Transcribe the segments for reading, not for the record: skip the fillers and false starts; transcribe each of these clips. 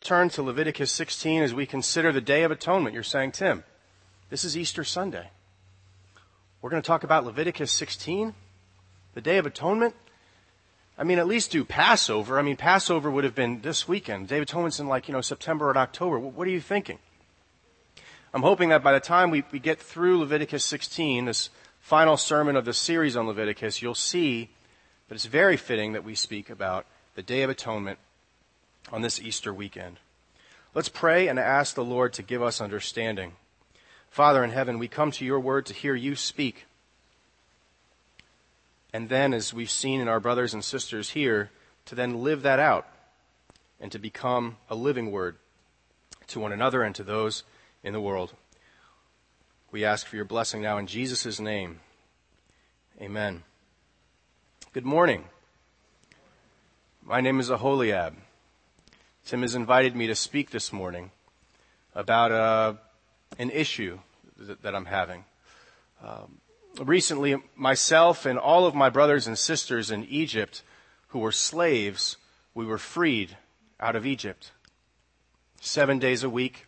turn to Leviticus 16 as we consider the Day of Atonement. You're saying, Tim, this is Easter Sunday. We're going to talk about Leviticus 16, the Day of Atonement. I mean, at least do Passover. I mean, Passover would have been this weekend. Day of Atonement's in September or October. What are you thinking? I'm hoping that by the time we get through Leviticus 16, this final sermon of the series on Leviticus, you'll see that it's very fitting that we speak about the Day of Atonement on this Easter weekend. Let's pray and ask the Lord to give us understanding. Father in heaven, we come to your word to hear you speak. And then, as we've seen in our brothers and sisters here, to then live that out and to become a living word to one another and to those in the world. We ask for your blessing now in Jesus' name. Amen. Good morning. My name is Aholiab. Tim has invited me to speak this morning about an issue that I'm having. Recently, myself and all of my brothers and sisters in Egypt who were slaves, we were freed out of Egypt. 7 days a week,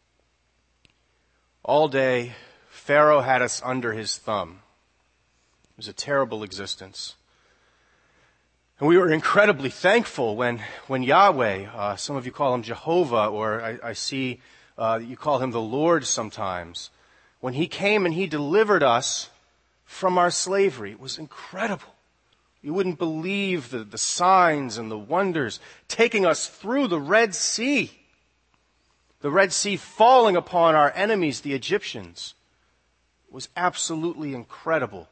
all day, Pharaoh had us under his thumb. It was a terrible existence. And we were incredibly thankful when Yahweh, some of you call him Jehovah, or I see you call him the Lord sometimes, when he came and he delivered us from our slavery. It was incredible. You wouldn't believe the signs and the wonders taking us through the Red Sea. The Red Sea falling upon our enemies, the Egyptians. It was absolutely incredible.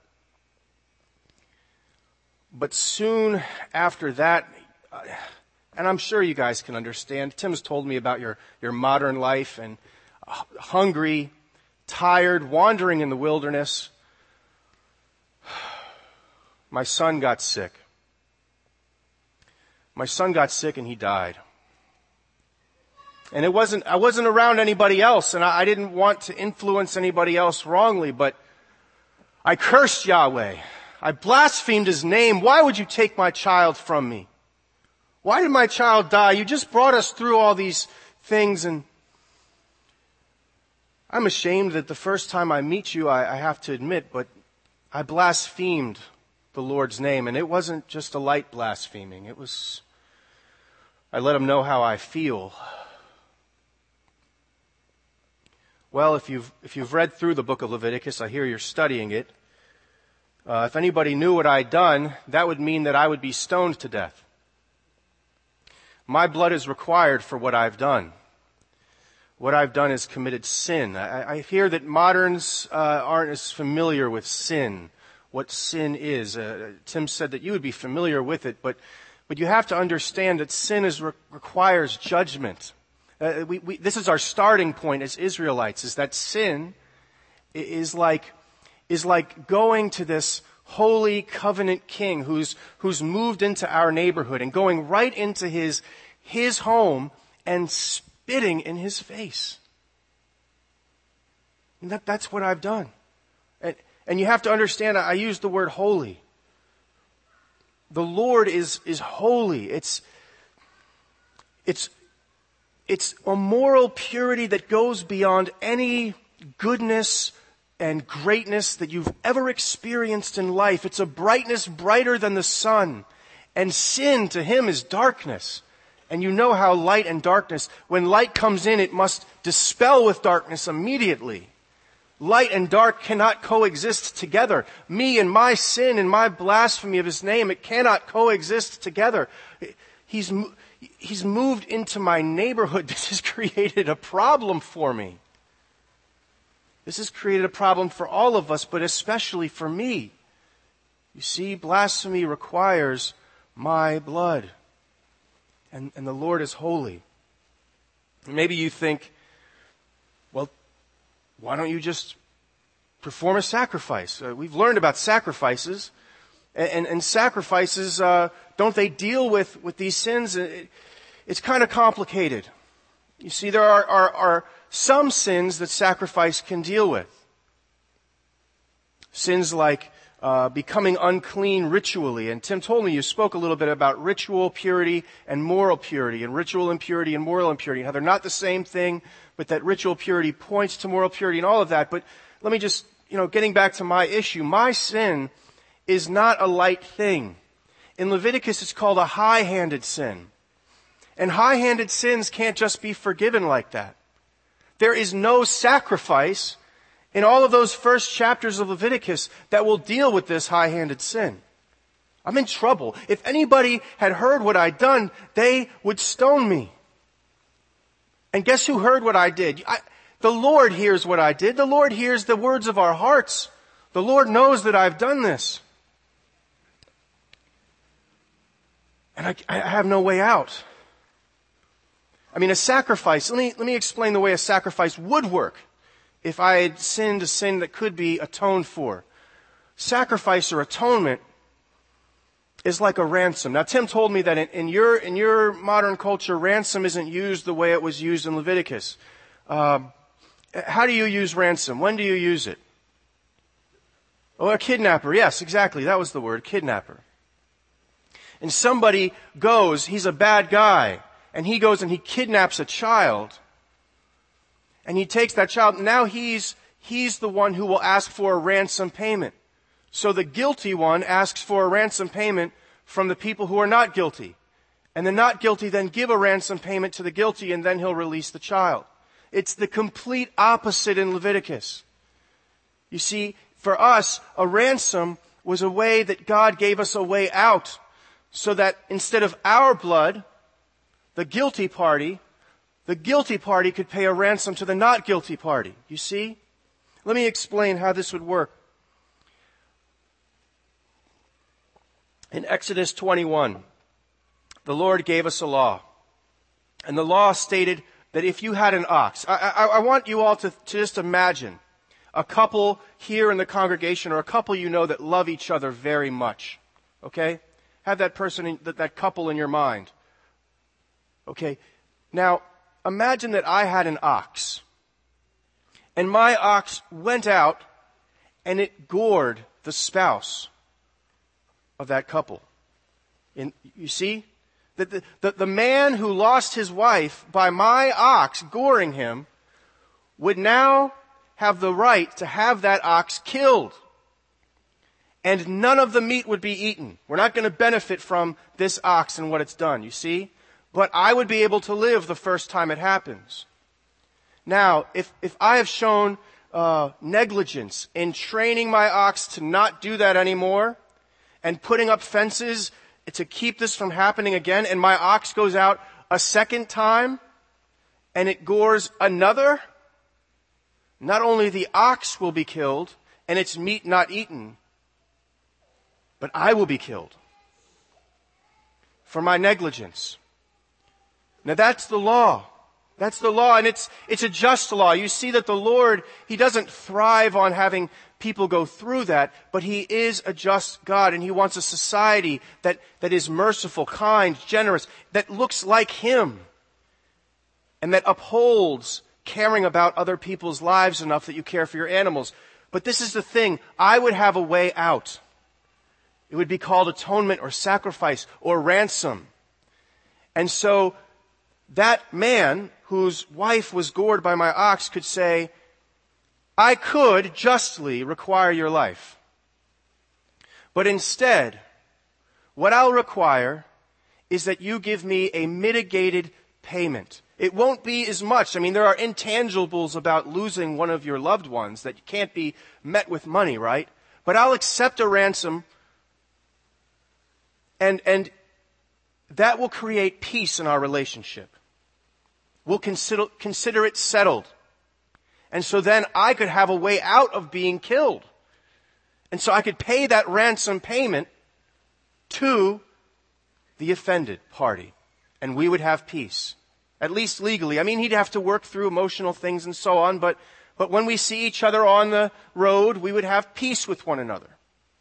But soon after that, and I'm sure you guys can understand, Tim's told me about your modern life and hungry, tired, wandering in the wilderness. My son got sick. My son got sick and he died. And I wasn't around anybody else, and I didn't want to influence anybody else wrongly, but I cursed Yahweh. I blasphemed his name. Why would you take my child from me? Why did my child die? You just brought us through all these things, and I'm ashamed that the first time I meet you, I have to admit, but I blasphemed the Lord's name, and it wasn't just a light blaspheming. I let him know how I feel. Well, if you've read through the book of Leviticus, I hear you're studying it. If anybody knew what I'd done, that would mean that I would be stoned to death. My blood is required for what I've done. What I've done is committed sin. I hear that moderns aren't as familiar with sin, what sin is. Tim said that you would be familiar with it, but you have to understand that sin requires judgment. This is our starting point as Israelites, is that sin is like going to this holy covenant king who's moved into our neighborhood and going right into his home and spitting in his face. And that's what I've done. And you have to understand, I use the word holy. The Lord is holy. It's a moral purity that goes beyond any goodness and greatness that you've ever experienced in life. It's a brightness brighter than the sun. And sin to him is darkness. And you know how light and darkness, when light comes in, it must dispel with darkness immediately. Light and dark cannot coexist together. Me and my sin and my blasphemy of his name, it cannot coexist together. He's moved into my neighborhood. This has created a problem for me. This has created a problem for all of us, but especially for me. You see, blasphemy requires my blood. And the Lord is holy. Maybe you think, well, why don't you just perform a sacrifice? We've learned about sacrifices. And sacrifices, don't they deal with these sins? It's kind of complicated. You see, there are some sins that sacrifice can deal with. Sins like becoming unclean ritually. And Tim told me you spoke a little bit about ritual purity and moral purity, and ritual impurity and moral impurity, how they're not the same thing, but that ritual purity points to moral purity and all of that. But let me just, getting back to my issue, my sin is not a light thing. In Leviticus, it's called a high-handed sin. And high-handed sins can't just be forgiven like that. There is no sacrifice in all of those first chapters of Leviticus that will deal with this high-handed sin. I'm in trouble. If anybody had heard what I'd done, they would stone me. And guess who heard what I did? The Lord hears what I did. The Lord hears the words of our hearts. The Lord knows that I've done this. And I have no way out. I mean, a sacrifice, let me explain the way a sacrifice would work if I had sinned a sin that could be atoned for. Sacrifice or atonement is like a ransom. Now, Tim told me that in your modern culture, ransom isn't used the way it was used in Leviticus. How do you use ransom? When do you use it? Oh, a kidnapper. Yes, exactly. That was the word, kidnapper. And somebody goes, he's a bad guy, and he goes and he kidnaps a child. And he takes that child. Now he's the one who will ask for a ransom payment. So the guilty one asks for a ransom payment from the people who are not guilty. And the not guilty then give a ransom payment to the guilty, and then he'll release the child. It's the complete opposite in Leviticus. You see, for us, a ransom was a way that God gave us a way out, so that instead of our blood, the guilty party could pay a ransom to the not guilty party. You see? Let me explain how this would work. In Exodus 21, the Lord gave us a law. And the law stated that if you had an ox, I want you all to just imagine a couple here in the congregation, or a couple that love each other very much. Okay? Have that person, that couple in your mind. Okay? Now, imagine that I had an ox. And my ox went out and it gored the spouse of that couple. And you see? That the man who lost his wife by my ox goring him would now have the right to have that ox killed. And none of the meat would be eaten. We're not going to benefit from this ox and what it's done, you see? But I would be able to live the first time it happens. Now, if I have shown negligence in training my ox to not do that anymore, and putting up fences to keep this from happening again, and my ox goes out a second time, and it gores another, not only the ox will be killed, and its meat not eaten, but I will be killed for my negligence. Now that's the law. That's the law, and it's a just law. You see that the Lord, He doesn't thrive on having people go through that, but He is a just God, and He wants a society that is merciful, kind, generous, that looks like Him, and that upholds caring about other people's lives enough that you care for your animals. But this is the thing, I would have a way out. It would be called atonement or sacrifice or ransom. And so that man whose wife was gored by my ox could say, I could justly require your life. But instead, what I'll require is that you give me a mitigated payment. It won't be as much. I mean, there are intangibles about losing one of your loved ones that can't be met with money, right? But I'll accept a ransom, and that will create peace in our relationship. We'll consider it settled. And so then I could have a way out of being killed. And so I could pay that ransom payment to the offended party. And we would have peace. At least legally. I mean, he'd have to work through emotional things and so on, but when we see each other on the road, we would have peace with one another.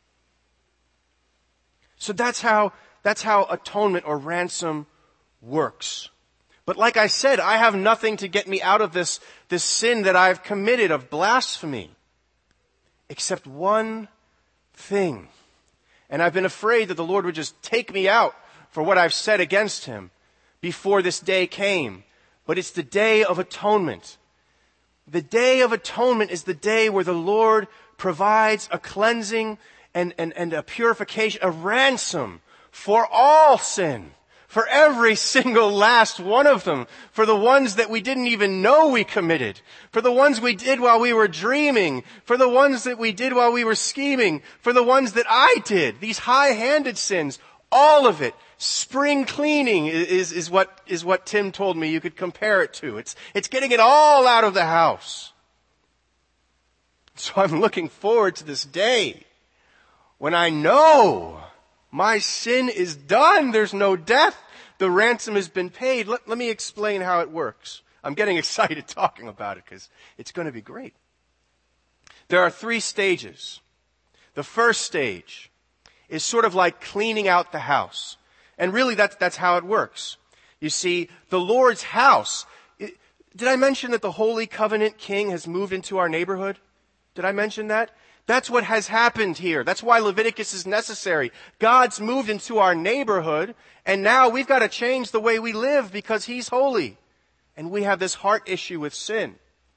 So that's how atonement or ransom works. But like I said, I have nothing to get me out of this sin that I've committed of blasphemy, except one thing. And I've been afraid that the Lord would just take me out for what I've said against him before this day came. But it's the Day of Atonement. The Day of Atonement is the day where the Lord provides a cleansing and a purification, a ransom for all sin. For every single last one of them. For the ones that we didn't even know we committed. For the ones we did while we were dreaming. For the ones that we did while we were scheming. For the ones that I did. These high-handed sins. All of it. Spring cleaning is what Tim told me you could compare it to. It's getting it all out of the house. So I'm looking forward to this day when I know my sin is done. There's no death. The ransom has been paid. Let me explain how it works. I'm getting excited talking about it because it's going to be great. There are 3 stages. The first stage is sort of like cleaning out the house. And really that's how it works. You see, the Lord's house. Did I mention that the Holy Covenant King has moved into our neighborhood? Did I mention that? That's what has happened here. That's why Leviticus is necessary. God's moved into our neighborhood, and now we've got to change the way we live because He's holy. And we have this heart issue with sin.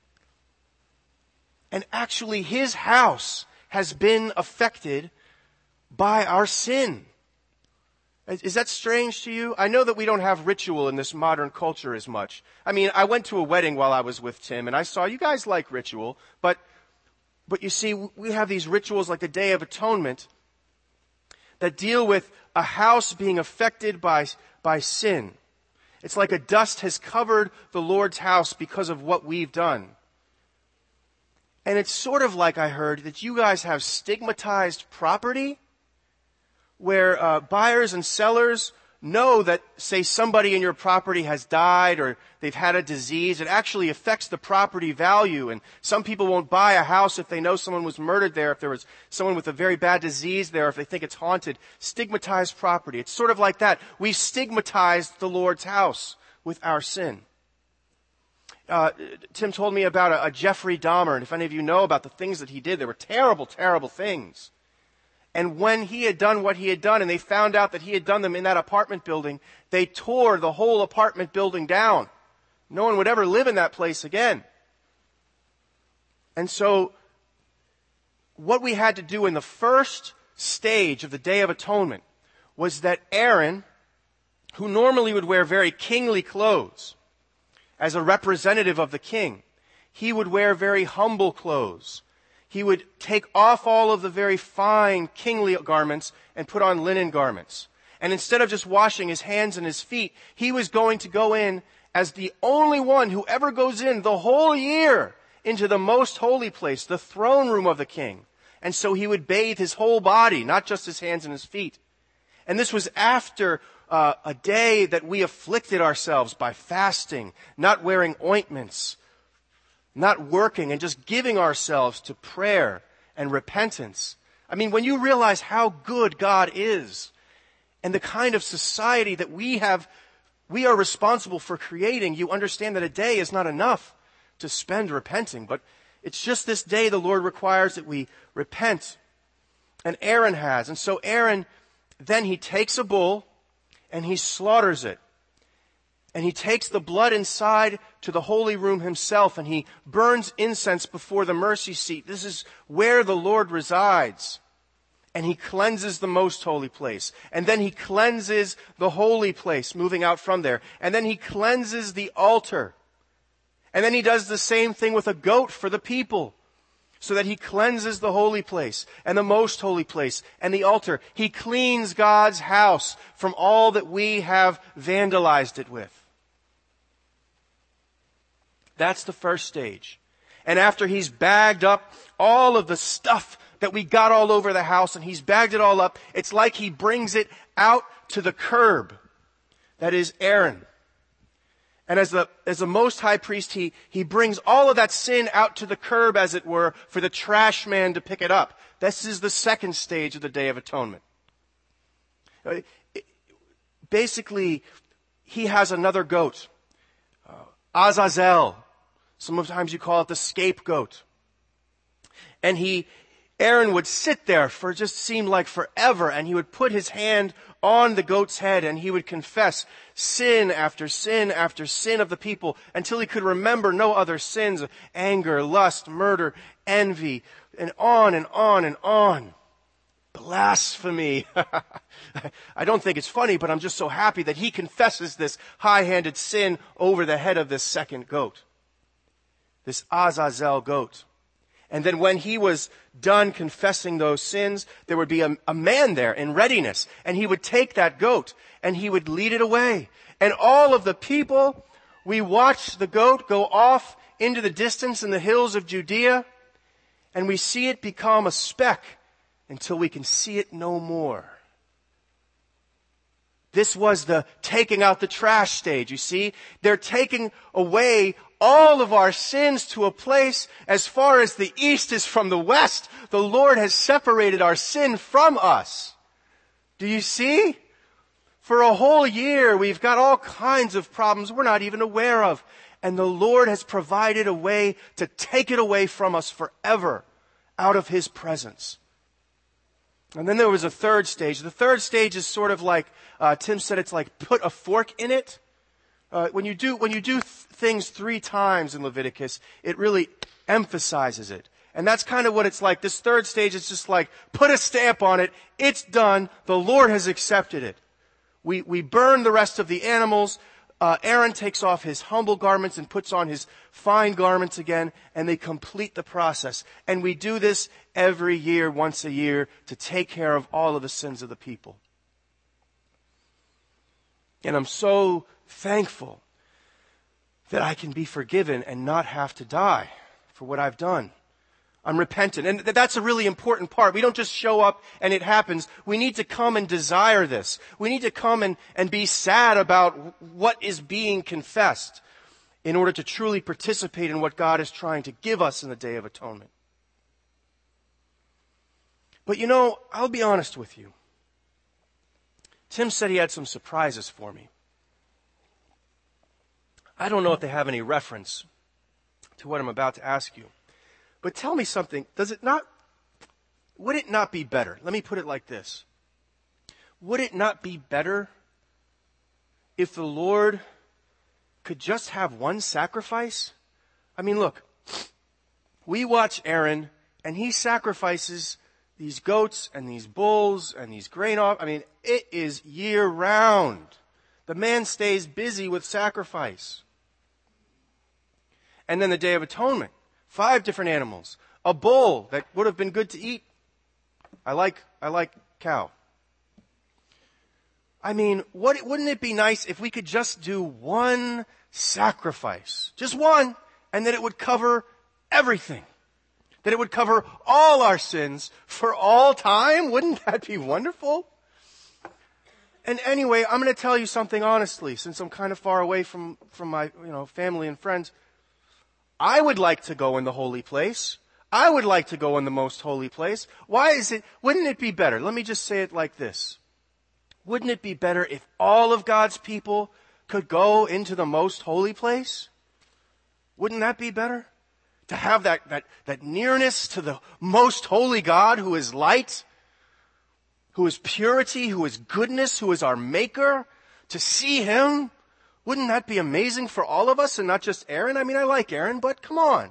And actually, His house has been affected by our sin. Is that strange to you? I know that we don't have ritual in this modern culture as much. I mean, I went to a wedding while I was with Tim, and I saw you guys like ritual, but you see, we have these rituals like the Day of Atonement that deal with a house being affected by sin. It's like a dust has covered the Lord's house because of what we've done. And it's sort of like I heard that you guys have stigmatized property where buyers and sellers know that, say, somebody in your property has died or they've had a disease. It actually affects the property value. And some people won't buy a house if they know someone was murdered there, if there was someone with a very bad disease there, if they think it's haunted. Stigmatized property. It's sort of like that. We've stigmatized the Lord's house with our sin. Tim told me about a Jeffrey Dahmer, and if any of you know about the things that he did, they were terrible, terrible things. And when he had done what he had done, and they found out that he had done them in that apartment building, they tore the whole apartment building down. No one would ever live in that place again. And so, what we had to do in the first stage of the Day of Atonement was that Aaron, who normally would wear very kingly clothes, as a representative of the king, he would wear very humble clothes. He would take off all of the very fine kingly garments and put on linen garments. And instead of just washing his hands and his feet, he was going to go in as the only one who ever goes in the whole year into the most holy place, the throne room of the king. And so he would bathe his whole body, not just his hands and his feet. And this was after a day that we afflicted ourselves by fasting, not wearing ointments, not working, and just giving ourselves to prayer and repentance. I mean, when you realize how good God is and the kind of society that we are responsible for creating, you understand that a day is not enough to spend repenting. But it's just this day the Lord requires that we repent. And Aaron has. And so Aaron, then he takes a bull and he slaughters it. And he takes the blood inside to the holy room himself, and he burns incense before the mercy seat. This is where the Lord resides. And he cleanses the most holy place. And then he cleanses the holy place, moving out from there. And then he cleanses the altar. And then he does the same thing with a goat for the people, so that he cleanses the holy place and the most holy place and the altar. He cleans God's house from all that we have vandalized it with. That's the first stage. And after he's bagged up all of the stuff that we got all over the house, and he's bagged it all up, it's like he brings it out to the curb. That is Aaron. And as the most high priest, he brings all of that sin out to the curb, as it were, for the trash man to pick it up. This is the second stage of the Day of Atonement. Basically, he has another goat, Azazel. Sometimes you call it the scapegoat. And Aaron would sit there for just seemed like forever, and he would put his hand on the goat's head and he would confess sin after sin after sin of the people until he could remember no other sins, anger, lust, murder, envy, and on and on and on. Blasphemy. I don't think it's funny, but I'm just so happy that he confesses this high-handed sin over the head of this second goat, this Azazel goat. And then when he was done confessing those sins, there would be a man there in readiness, and he would take that goat and he would lead it away. And all of the people, we watched the goat go off into the distance in the hills of Judea, and we see it become a speck until we can see it no more. This was the taking out the trash stage, you see. They're taking away all of our sins to a place as far as the east is from the west. The Lord has separated our sin from us. Do you see? For a whole year, we've got all kinds of problems we're not even aware of. And the Lord has provided a way to take it away from us forever out of His presence. And then there was a third stage. The third stage is sort of like, Tim said, it's like put a fork in it. When you do things 3 times in Leviticus, it really emphasizes it. And that's kind of what it's like. This third stage is just like, put a stamp on it. It's done. The Lord has accepted it. We burn the rest of the animals. Aaron takes off his humble garments and puts on his fine garments again, and they complete the process. And we do this every year, once a year, to take care of all of the sins of the people. And I'm so thankful that I can be forgiven and not have to die for what I've done. I'm repentant. And that's a really important part. We don't just show up and it happens. We need to come and desire this. We need to come and be sad about what is being confessed in order to truly participate in what God is trying to give us in the Day of Atonement. But you know, I'll be honest with you. Tim said he had some surprises for me. I don't know if they have any reference to what I'm about to ask you. But tell me something, would it not be better? Let me put it like this. Would it not be better if the Lord could just have one sacrifice? I mean, look, we watch Aaron and he sacrifices these goats and these bulls and these grain off. I mean, it is year round. The man stays busy with sacrifice. And then the Day of Atonement. 5 different animals. A bull that would have been good to eat. I like cow. I mean, wouldn't it be nice if we could just do one sacrifice? Just one. And that it would cover everything. That it would cover all our sins for all time. Wouldn't that be wonderful? And anyway, I'm going to tell you something honestly, since I'm kind of far away from my, family and friends. I would like to go in the holy place. I would like to go in the most holy place. Wouldn't it be better? Let me just say it like this. Wouldn't it be better if all of God's people could go into the most holy place? Wouldn't that be better? To have that nearness to the most holy God who is light, who is purity, who is goodness, who is our maker, to see Him. Wouldn't that be amazing for all of us and not just Aaron? I mean, I like Aaron, but come on.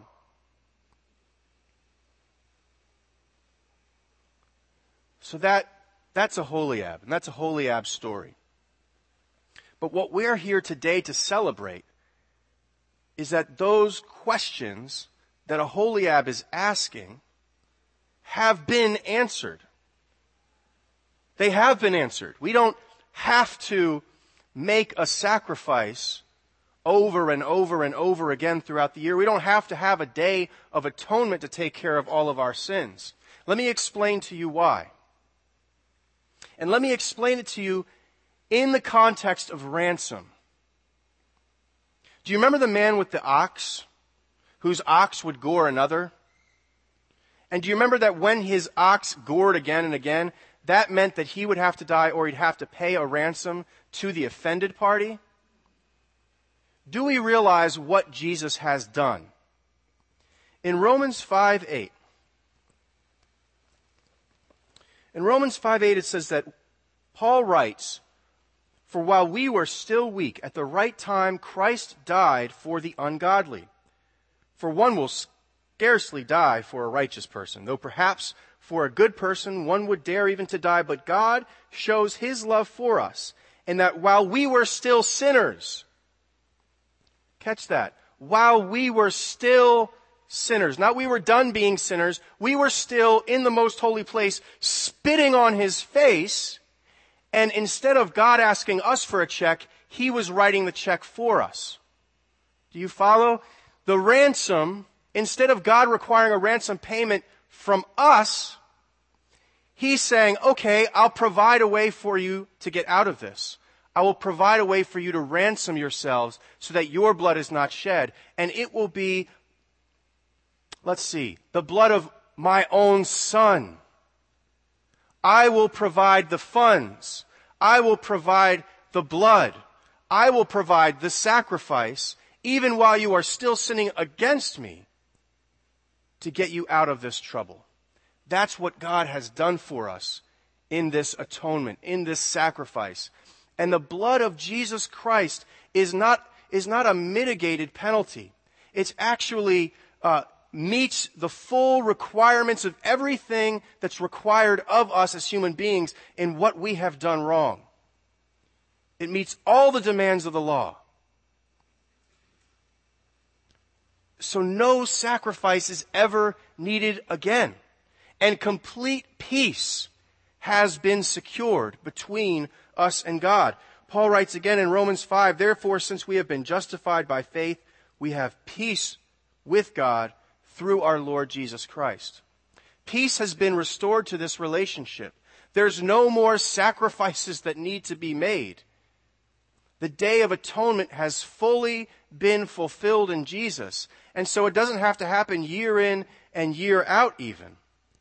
So that's a Holiab, and that's a Holiab story. But what we're here today to celebrate is that those questions that a Holiab is asking have been answered. They have been answered. We don't have to make a sacrifice over and over and over again throughout the year. We don't have to have a day of atonement to take care of all of our sins. Let me explain to you why. And let me explain it to you in the context of ransom. Do you remember the man with the ox, whose ox would gore another? And do you remember that when his ox gored again and again, that meant that he would have to die or he'd have to pay a ransom to the offended party? Do we realize what Jesus has done? In Romans 5:8, In Romans 5:8 it says that Paul writes, "For while we were still weak, at the right time Christ died for the ungodly. For one will scarcely die for a righteous person, though perhaps for a good person one would dare even to die. But God shows his love for us, in that while we were still sinners," catch that, while we were still sinners, not we were done being sinners, we were still in the most holy place spitting on his face, and instead of God asking us for a check, he was writing the check for us. Do you follow? The ransom, instead of God requiring a ransom payment from us, he's saying, okay, I'll provide a way for you to get out of this. I will provide a way for you to ransom yourselves so that your blood is not shed. And it will be, the blood of my own Son. I will provide the funds. I will provide the blood. I will provide the sacrifice, even while you are still sinning against me, to get you out of this trouble. That's what God has done for us in this atonement, in this sacrifice. And the blood of Jesus Christ is not a mitigated penalty. It's actually meets the full requirements of everything that's required of us as human beings in what we have done wrong. It meets all the demands of the law. So no sacrifice is ever needed again. And complete peace has been secured between us and God. Paul writes again in Romans 5, "Therefore, since we have been justified by faith, we have peace with God through our Lord Jesus Christ." Peace has been restored to this relationship. There's no more sacrifices that need to be made. The Day of Atonement has fully been fulfilled in Jesus. And so it doesn't have to happen year in and year out even.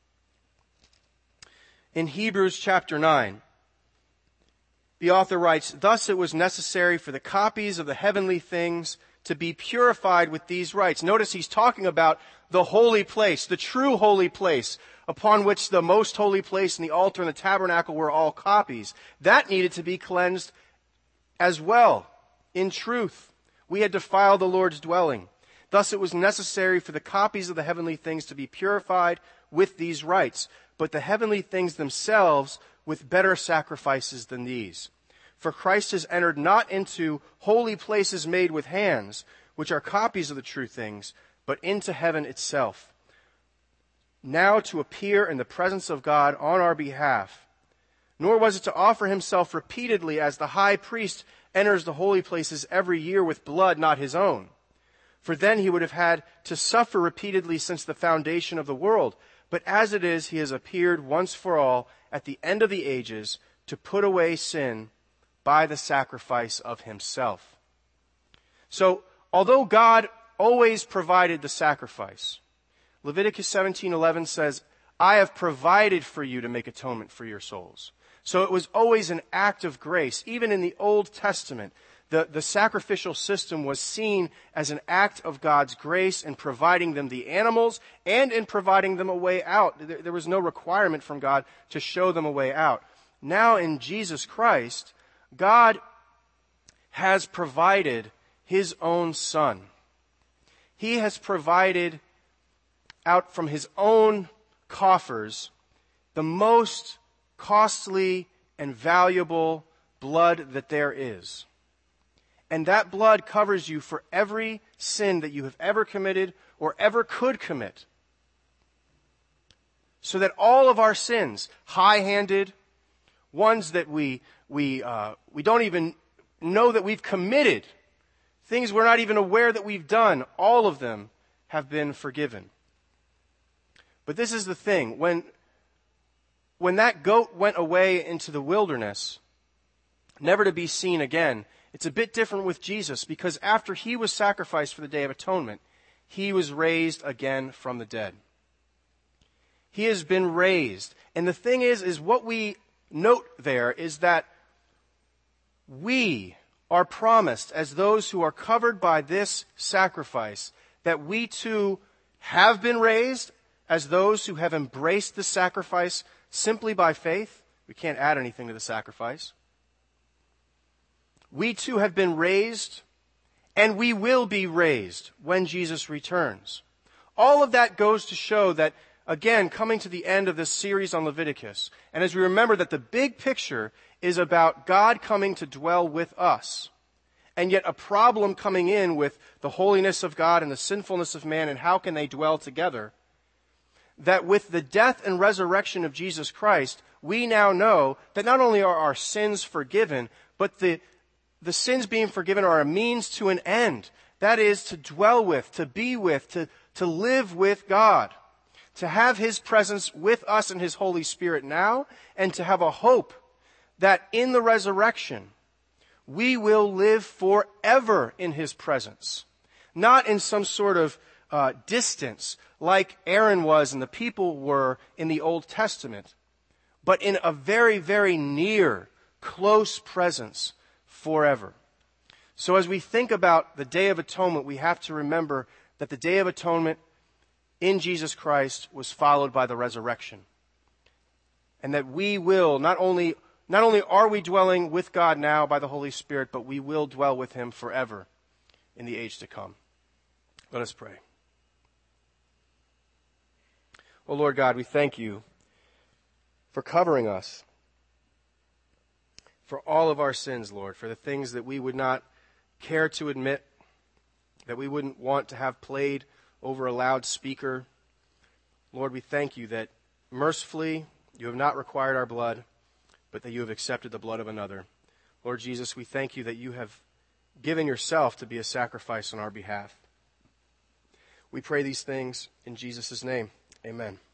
In Hebrews chapter 9, the author writes, "Thus it was necessary for the copies of the heavenly things to be purified with these rites." Notice he's talking about the holy place, the true holy place, upon which the most holy place and the altar and the tabernacle were all copies. That needed to be cleansed as well. In truth, we had defiled the Lord's dwelling. Thus it was necessary for the copies of the heavenly things to be purified with these rites, but the heavenly things themselves with better sacrifices than these. For Christ has entered not into holy places made with hands, which are copies of the true things, but into heaven itself, now to appear in the presence of God on our behalf. Nor was it to offer himself repeatedly as the high priest enters the holy places every year with blood not his own. For then he would have had to suffer repeatedly since the foundation of the world. But as it is, he has appeared once for all at the end of the ages to put away sin by the sacrifice of himself. So, although God always provided the sacrifice, Leviticus 17:11 says, "I have provided for you to make atonement for your souls." So it was always an act of grace. Even in the Old Testament, the sacrificial system was seen as an act of God's grace in providing them the animals and in providing them a way out. There was no requirement from God to show them a way out. Now in Jesus Christ, God has provided his own Son. He has provided out from his own coffers the most costly and valuable blood that there is. And that blood covers you for every sin that you have ever committed or ever could commit. So that all of our sins, high-handed, ones that we don't even know that we've committed, things we're not even aware that we've done, all of them have been forgiven. But this is the thing, when that goat went away into the wilderness, never to be seen again, it's a bit different with Jesus, because after he was sacrificed for the Day of Atonement, he was raised again from the dead. He has been raised. And the thing is what we note there is that we are promised, as those who are covered by this sacrifice, that we too have been raised as those who have embraced the sacrifice simply by faith. We can't add anything to the sacrifice. We too have been raised, and we will be raised when Jesus returns. All of that goes to show that, again, coming to the end of this series on Leviticus, and as we remember that the big picture is about God coming to dwell with us, and yet a problem coming in with the holiness of God and the sinfulness of man, and how can they dwell together, that with the death and resurrection of Jesus Christ, we now know that not only are our sins forgiven, but the sins being forgiven are a means to an end. That is, to dwell with, to be with, to live with God, to have His presence with us and His Holy Spirit now, and to have a hope that in the resurrection, we will live forever in His presence. Not in some sort of distance like Aaron was and the people were in the Old Testament, but in a very, very near, close presence forever. So as we think about the Day of Atonement, we have to remember that the Day of Atonement in Jesus Christ was followed by the resurrection. And that we will, not only are we dwelling with God now by the Holy Spirit, but we will dwell with Him forever in the age to come. Let us pray. Oh Lord God, we thank You for covering us for all of our sins, Lord, for the things that we would not care to admit, that we wouldn't want to have played over a loudspeaker. Lord, we thank You that mercifully You have not required our blood, but that You have accepted the blood of another. Lord Jesus, we thank You that You have given Yourself to be a sacrifice on our behalf. We pray these things in Jesus' name. Amen.